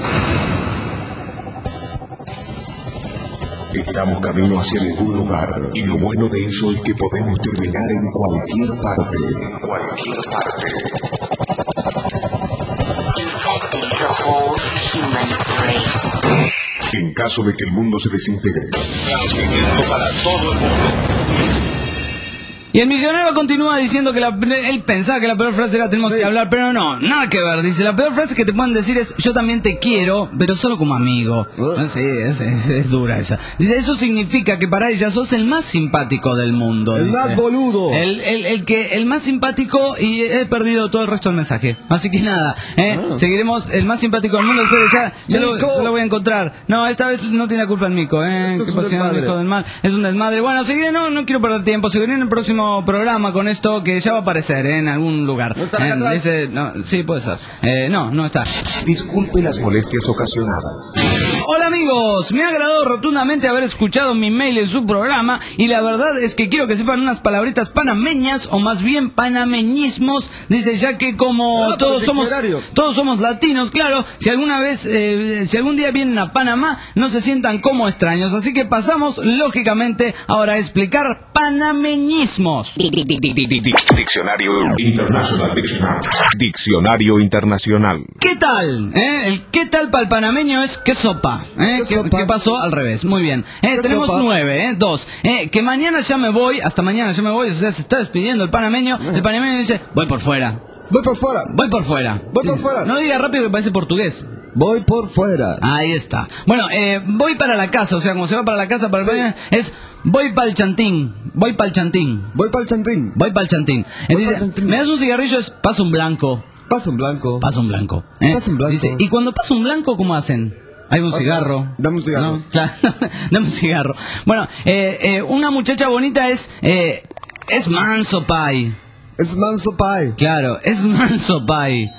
Estamos camino hacia algún lugar y lo bueno de eso es que podemos terminar en cualquier parte. En cualquier parte.
Infecting the whole human race.
En caso de que el mundo se desintegre. Transmitiendo para todo el mundo.
Y el misionero continúa diciendo que la, él pensaba que la peor frase era tenemos
Sí.
que hablar, pero no, nada que ver. Dice, la peor frase que te pueden decir es yo también te quiero, pero solo como amigo.
Uh.
Sí, es, es- es dura esa. Dice, eso significa que para ella sos el más simpático del mundo.
El
dice.
más boludo.
El, el, el que, el más simpático y he perdido todo el resto del mensaje. Así que nada, ¿eh?
Ah.
Seguiremos el más simpático del mundo. Espere, ya, ya lo,
Mico.
ya lo voy a encontrar. No, esta vez no tiene la culpa el Mico, ¿eh?
Esto es
Qué
un
pasión,
desmadre.
hijo del mal. Es un desmadre. Bueno, seguiré, no, no quiero perder tiempo. Seguiré en el próximo programa con esto que ya va a aparecer, ¿eh? En algún lugar.
¿No estará acá
Eh,
atrás?
dice- no, sí, puede ser. Eh, no, no está.
Disculpe las molestias ocasionadas.
Hola amigos, me ha agradado rotundamente haber escuchado mi mail en su programa y la verdad es que quiero que sepan unas palabritas panameñas o más bien panameñismos, dice, ya que como
Ah,
todos
por el
somos
diccionario.
todos somos latinos, claro, si alguna vez eh, si algún día vienen a Panamá no se sientan como extraños, así que pasamos lógicamente ahora a explicar panameñismos.
Diccionario Internacional. Diccionario Internacional.
¿Qué tal? ¿Eh? El qué tal para el panameño es qué sopa. sopa? ¿Eh? ¿Qué,
sopa?
¿Qué pasó? Al revés. Muy bien. Eh, tenemos
sopa?
nueve, ¿eh? Dos. Eh, que mañana ya me voy, hasta mañana ya me voy, o sea, se está despidiendo el panameño. El panameño dice, voy por fuera.
Voy por fuera.
Voy por fuera.
Voy
Sí.
por fuera.
No diga rápido que parece portugués.
Voy por fuera.
Ahí está. Bueno, eh, voy para la casa, o sea, como se va para la casa, para el
Sí.
baño, es voy para el chantín, voy para el chantín,
Voy para el chantín.
voy para el chantín. Eh,
Voy
dice,
pa'l chantín.
me das un cigarrillo, es pasa un blanco,
Pasa un blanco.
pasa un blanco. ¿eh?
Pasa un blanco.
Dice, y cuando pasa un blanco, ¿cómo hacen? Hay un
O sea,
cigarro.
dame un cigarro.
¿No? Claro, dame un cigarro. Bueno, eh, eh, una muchacha bonita es, eh, es manso pai.
Es manso pie.
Claro, es manso pai.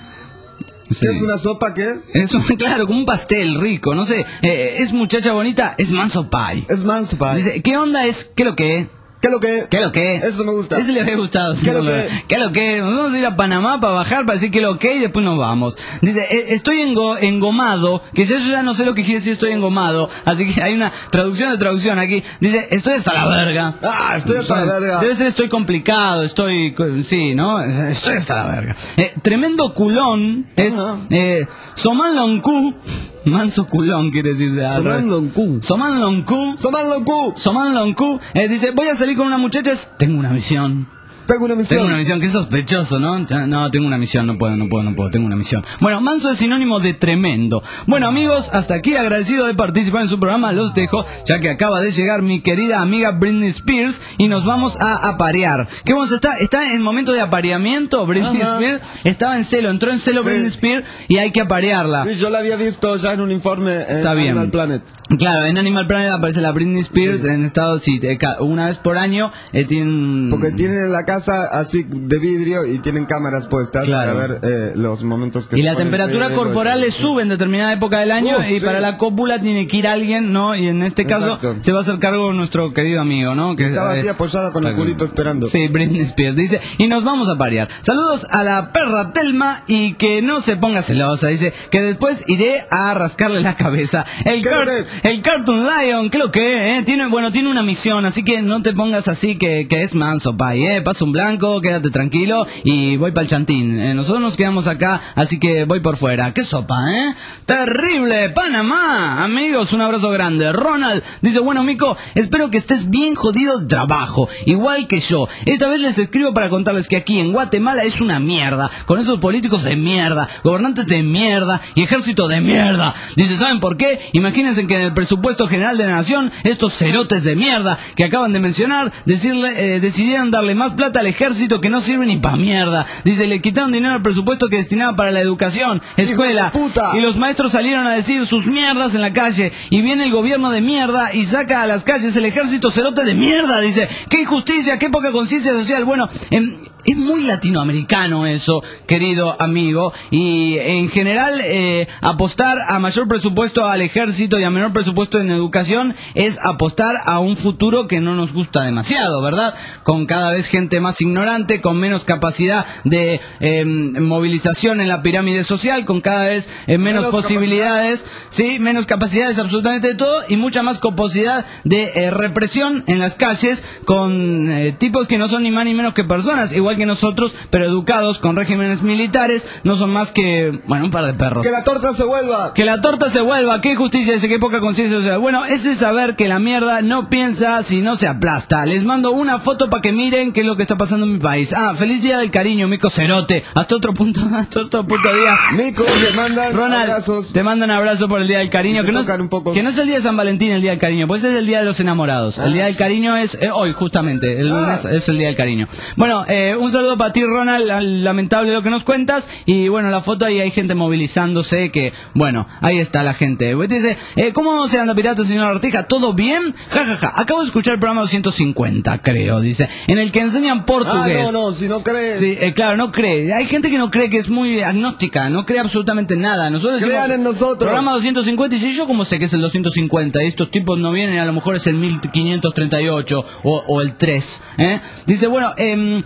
Sí.
¿Es una sopa qué?
Es un, claro, como un pastel rico, no sé. Eh, es muchacha bonita, es manso pai.
Es manso pie.
Dice, ¿qué onda es? ¿Qué lo que?
¿Qué lo que?
¿Qué lo que?
Eso me gusta.
Ese le había gustado. sí,
¿Qué lo
no
que?
¿Qué lo que? Nos vamos a ir a Panamá para bajar, para decir qué lo que y después nos vamos. Dice, "E- estoy engo- engomado, que ya yo ya no sé lo que quiere decir estoy engomado, así que hay una traducción de traducción aquí. Dice, estoy hasta la verga.
Ah, estoy hasta la verga.
Debe ser estoy complicado, estoy... co- Sí, ¿no? Estoy hasta la verga. Eh, tremendo culón es...
Ajá.
Eh, Soman Loncu. Manso culón quiere decir. de-
Soman Loncu.
Soman Loncu.
Soman Loncu.
Soman Loncu eh, dice, voy a salir con una muchacha, es, tengo una misión.
Tengo una misión.
Tengo una misión, qué sospechoso, ¿no? Ya, No, tengo una misión, no puedo, no puedo, no puedo, tengo una misión. Bueno, manso es sinónimo de tremendo. Bueno, amigos, hasta aquí agradecido de participar en su programa, los dejo, ya que acaba de llegar mi querida amiga Britney Spears y nos vamos a aparear. ¿Qué vamos a estar? ¿Está en momento de apareamiento Britney
Ajá.
Spears? Estaba en celo, entró en celo
Sí.
Britney Spears y hay que aparearla.
Sí, yo la había visto ya en un informe en
Está bien.
Animal Planet.
Claro, en Animal Planet aparece la Britney Spears en estado, sí, eh, ca- una vez por año eh, tienen...
Porque tienen en la casa así de vidrio y tienen cámaras puestas
Claro.
para ver eh, los momentos que
Y
se
la
ponen
temperatura
feo,
corporal
y-
le sube en determinada época del año
Uh,
y
sí.
para la cópula tiene que ir alguien, ¿no? Y en este caso
Exacto.
se va a hacer cargo nuestro querido amigo, ¿no? Que
Estaba
eh,
así apoyada con el
está-
culito esperando.
Sí, Britney Spears dice, y nos vamos a parear. Saludos a la perra Telma y que no se ponga celosa, dice, que después iré a rascarle la cabeza. El,
¿Qué
car-
lo
el Cartoon Lion, creo que, ¿eh? Tiene, bueno, tiene una misión, así que no te pongas así que, que es manso, pay, ¿eh? Pasa un blanco, quédate tranquilo y voy para el chantín. Eh, nosotros nos quedamos acá, así que voy por fuera. ¡Qué sopa, eh! ¡Terrible! ¡Panamá! Amigos, un abrazo grande. Ronald dice, bueno, Mico, espero que estés bien jodido de trabajo, igual que yo. Esta vez les escribo para contarles que aquí en Guatemala es una mierda, con esos políticos de mierda, gobernantes de mierda y ejército de mierda. Dice, ¿saben por qué? Imagínense que en el presupuesto general de la nación, estos cerotes de mierda que acaban de mencionar, decirle, eh, decidieron darle más plata al ejército que no sirve ni pa' mierda. Dice, le quitaron dinero al presupuesto que destinaba para la educación, escuela,
¡Hijo de puta!
y los maestros salieron a decir sus mierdas en la calle, y viene el gobierno de mierda y saca a las calles el ejército cerote de mierda. Dice, qué injusticia, qué poca conciencia social. Bueno, em, es muy latinoamericano eso, querido amigo, y en general eh, apostar a mayor presupuesto al ejército y a menor presupuesto en educación es apostar a un futuro que no nos gusta demasiado, ¿verdad? Con cada vez gente más ignorante, con menos capacidad de eh, movilización en la pirámide social, con cada vez eh, menos,
Menos
posibilidades, sí, menos capacidades absolutamente de todo y mucha más capacidad de eh, represión en las calles con eh, tipos que no son ni más ni menos que personas, igual que nosotros, pero educados con regímenes militares, no son más que, bueno, un par de perros.
¡Que la torta se vuelva!
Que la torta se vuelva, qué justicia dice, qué poca conciencia social. Bueno, es de saber que la mierda no piensa si no se aplasta. Les mando una foto para que miren qué es lo que está pasando en mi país. Ah, feliz día del cariño, Mico Cerote. Hasta otro punto, hasta otro punto día.
Mico, te mandan
Ronald,
abrazos.
te mandan abrazo por el día del cariño.
Te
Que no,
tocan un poco.
que no es el día de San Valentín el día del cariño, pues es el día de los enamorados. El día del cariño es eh, hoy, justamente. El
Ah.
lunes es el día del cariño. Bueno, eh, un saludo para ti, Ronald. Lamentable lo que nos cuentas. Y bueno, la foto ahí hay gente movilizándose. Que bueno, ahí está la gente. Dice, eh, ¿cómo se anda, pirata, señor Ortega? ¿Todo bien? Ja, ja, ja. Acabo de escuchar el programa doscientos cincuenta, creo, dice, en el que enseñan
Ah,
portugués.
no, no, si no crees.
Sí, eh, claro, no cree. Hay gente que no cree, que es muy agnóstica, no cree absolutamente nada. Nosotros decimos,
Crean en nosotros.
programa doscientos cincuenta, y si yo como sé que es el doscientos cincuenta, y estos tipos no vienen, a lo mejor es el mil quinientos treinta y ocho o, o el tres. ¿eh? Dice, bueno, eh, es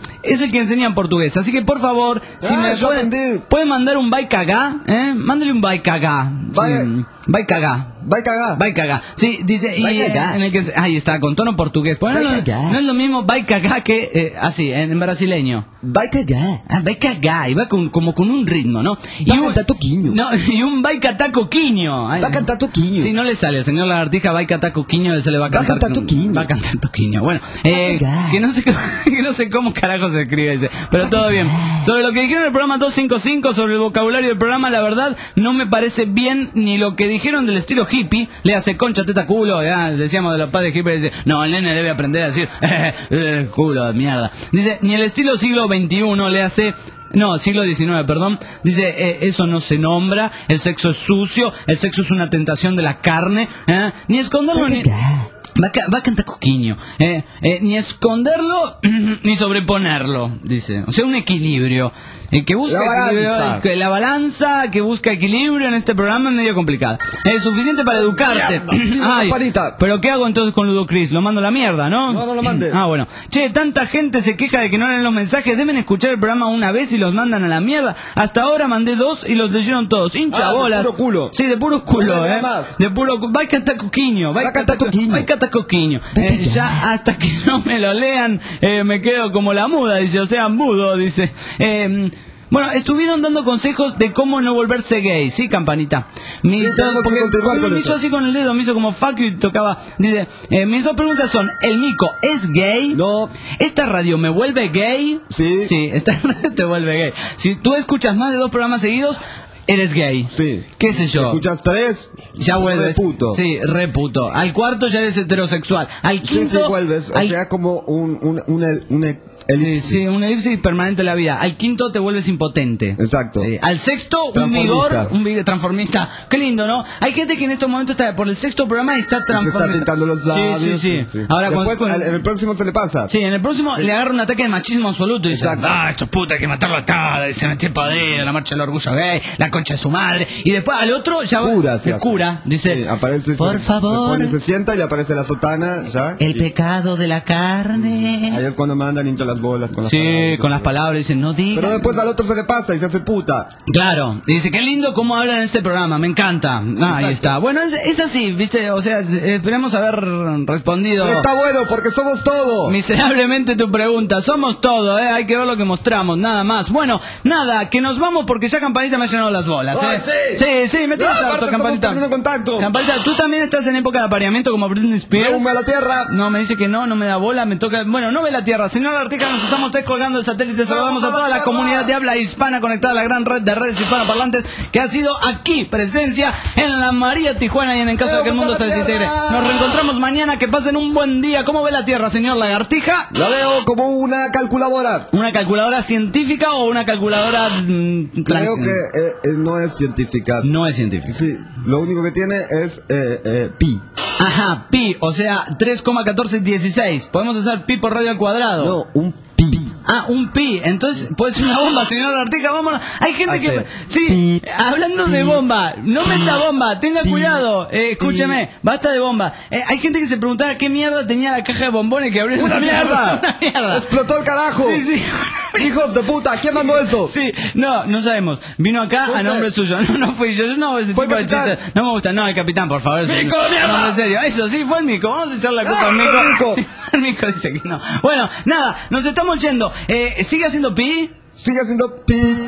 el que enseña en portugués. Así que por favor, si
Ah,
me
yo
pueden,
aprendí.
pueden mandar un vai cagá, ¿eh? Mándale un vai cagá.
Vai-
Sí, vai cagá.
Va a cagar.
Vai cagá. Sí, dice, y,
Vai
eh,
cagá.
en el que, ahí está, con tono portugués. Porque no,
Vai
no-
cagá.
no es lo mismo vai cagá que, eh, así, en, en brasileño.
Va a cagar.
Ah, vai cagá, y va con, como con un ritmo, ¿no? Y
Va a
un-
cantar toquiño.
No, y un vai catá coquiño. Ay,
Va a cantar toquiño.
si no le sale al señor Lagartija, va a cantar coquiño, se le va a
Va a
cantar,
cantar toquiño.
Va a cantar toquiño. Bueno, eh,
cagar.
que, no sé, cómo- que no sé cómo carajo se escribe ese, pero todo bien. Sobre lo que dijeron en el programa doscientos cincuenta y cinco, sobre el vocabulario del programa, la verdad, no me parece bien ni lo que dijeron del estilo hippie, le hace concha, teta, culo, ya, decíamos de los padres hippies, dice, no, el nene debe aprender a decir, eh, eh, culo de mierda. Dice, ni el estilo siglo veintiuno le hace... No, siglo diecinueve, perdón. Dice, eh, eso no se nombra, el sexo es sucio, el sexo es una tentación de la carne, ¿eh? Ni esconderlo ni... Va a, ca- va a cantar coquiño, eh, eh, ni esconderlo ni sobreponerlo, dice. O sea, un equilibrio. El que busca
La
equilibrio,
balanza.
el que- la balanza que busca equilibrio en este programa es medio complicado. Es suficiente para educarte.
Mierda,
Ay,
campanita.
pero ¿qué hago entonces con Ludocris? Lo mando a la mierda, ¿no?
No, no lo mandes.
Ah, bueno. Che, tanta gente se queja de que no leen los mensajes. Deben escuchar el programa una vez y los mandan a la mierda. Hasta ahora mandé dos y los leyeron todos. Hincha
Ah, de
bolas.
puro culo.
Sí, de puro culo,
No, nada
eh.
más.
De puro cu- Va a cantar coquiño.
Va a cantar coquiño.
Va a cantar coquiño. Eh, ya hasta que no me lo lean, eh, me quedo como la muda, dice. O sea, mudo, dice. Eh, Bueno, estuvieron dando consejos de cómo no volverse gay, ¿sí, Campanita? Me
Sí, tenemos que
porque,
continuar
porque
con
me
eso.
hizo así con el dedo, me hizo como fuck you y tocaba. Dice, eh, mis dos preguntas son, ¿el mico es gay?
No.
¿Esta radio me vuelve gay?
Sí.
Sí, esta radio te vuelve gay. Si tú escuchas más de dos programas seguidos, eres gay.
Sí.
¿Qué sé yo?
Escuchas tres.
Ya vuelves.
Reputo.
Sí, reputo. Al cuarto ya eres heterosexual. Al
Sí,
quinto...
sí, vuelves. O
al-
sea, como un, un, una, una
Sí,
elipsis.
sí, una elipsis permanente en la vida. Al quinto te vuelves impotente.
Exacto.
Sí. Al sexto, un
Transformista.
vigor, un vigor transformista. Qué lindo, ¿no? Hay gente que en estos momentos está por el sexto programa y está
Se está
transformando.
pintando los labios.
Sí, sí, sí. Ahora
Después,
con- con-
al- en el próximo se le pasa.
Sí, en el próximo le agarra un ataque de machismo absoluto y dice,
Exacto.
ah, estos putas hay que matarlo a todos, y se metió el poder, la marcha del orgullo gay, la concha de su madre. Y después al otro ya va-
Cura, se
el
hace.
cura, dice,
Sí, aparece,
por
se,
favor,
Se, pone, se sienta y aparece la sotana. ¿Ya?
el
Y
pecado de la carne.
ahí es cuando mandan hincha las bolas con las
Sí,
palabras.
con las palabras dicen, no digas.
Pero después al otro se le pasa y se hace puta.
Claro, y dice, qué lindo cómo hablan en este programa, me encanta. Ah, ahí
Exacto.
está. Bueno, es, es así, viste, o sea, esperemos haber respondido
Pero está bueno porque somos todos.
miserablemente tu pregunta. Somos todo, ¿eh? Hay que ver lo que mostramos, nada más. Bueno, nada, que nos vamos porque ya Campanita me ha llenado las bolas,
Ay,
¿eh?
sí.
Sí, sí, me tienes
No,
harto,
aparte
Campanita.
estamos poniendo contacto.
Campanita, tú también estás en época de apareamiento como Britney Spears.
Reúme a la tierra.
No, me dice que no, no me da bola, me toca... Bueno, no ve la Tierra. Señor Arteca, nos estamos descolgando el satélite. Saludamos a
Vamos a
toda
la
la
Tierra.
comunidad de habla hispana conectada a la gran red de redes hispanoparlantes que ha sido aquí presencia en la María Tijuana y en el caso de que el mundo se desintegre. Nos reencontramos mañana, que pasen un buen día. ¿Cómo ve la Tierra, señor Lagartija?
La veo como una calculadora.
¿Una calculadora científica o una calculadora... mm,
Creo
plan-
que eh, eh, no es científica.
No es científica.
Sí, lo único que tiene es eh, eh, pi.
Ajá, pi, o sea, tres coma catorce dieciséis. Podemos hacer pi por radio al cuadrado.
No, un pi.
Ah, un pi. Entonces, puede ser una bomba, señor Arteca. Vámonos. Hay gente que...
Hace
Sí,
pi,
hablando de
pi,
bomba. No meta bomba. Tenga
pi,
cuidado. Eh, escúcheme. Basta de bomba. Eh, hay gente que se preguntaba qué mierda tenía la caja de bombones que abrió.
¡Una mierda!
¡Una mierda!
¡Explotó el carajo!
Sí, sí.
¡Hijos de puta! ¿Quién mandó eso?
Sí, no, no sabemos. Vino acá
¿Fue
a nombre
usted?
suyo. No, no fui yo. Yo no hago ese
¿Fue
tipo
el
de
capitán?
chistes. No me gusta. No, el capitán, por favor.
¡Mico, mierda!
No, en serio. Eso sí, fue el mico. Vamos a echar la culpa
¡Ah,
al mico.
el mico!
Sí, el mico dice que no. Bueno, nada, nos estamos yendo. Eh, ¿Sigue haciendo pi?
Sigue haciendo pi,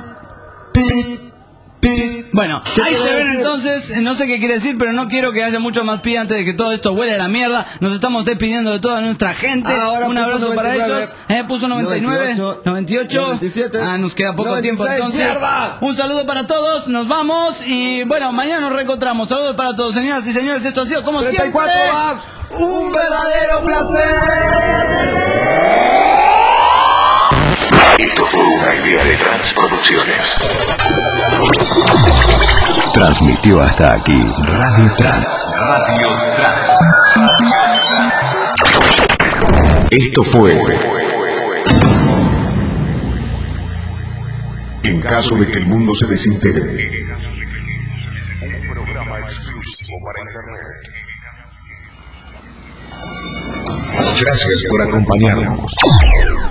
pi, pi.
Bueno,
¿Qué
ahí
quiere
se ven
decir?
entonces, eh, no sé qué quiere decir, pero no quiero que haya mucho más pi antes de que todo esto huele a la mierda. Nos estamos despidiendo de toda nuestra gente.
Ahora
Un
puso
abrazo
noventa y
para
nueve.
ellos. Eh, puso noventa y nueve, noventa y ocho.
noventa y siete.
Ah, nos queda poco
noventa y
tiempo
seis.
entonces.
¡Mierda!
Un saludo para todos, nos vamos y bueno, mañana nos reencontramos. Saludos para todos, señoras y señores. Esto ha sido como
treinta y cuatro
siempre.
más. ¡Un verdadero placer!
Esto fue una idea de Transproducciones.
Transmitió hasta aquí Radio Trans. Radio Trans. Esto fue. En caso de que el mundo se desintegre.
Un programa exclusivo para Internet.
Gracias por acompañarnos.